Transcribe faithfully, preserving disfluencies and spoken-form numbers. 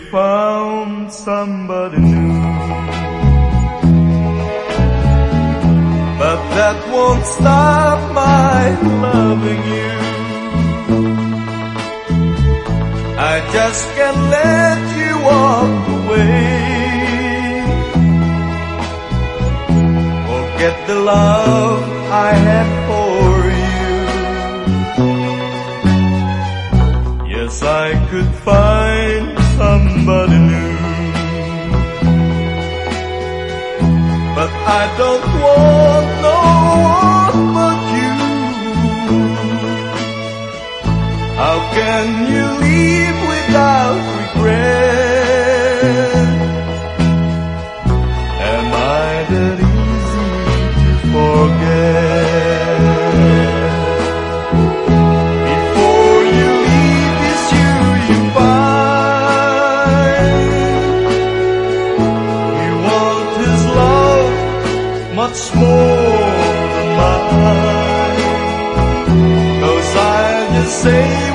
found somebody new, but that won't stop my loving you. I just can't let you walk away. Forget the love I had for you. Yes, I could find somebody new, but I don't want no one but you. How can you leave without regret? Am I that easy to forget? Before you leave this you, you find you want his love much more than mine. 'Cause I just say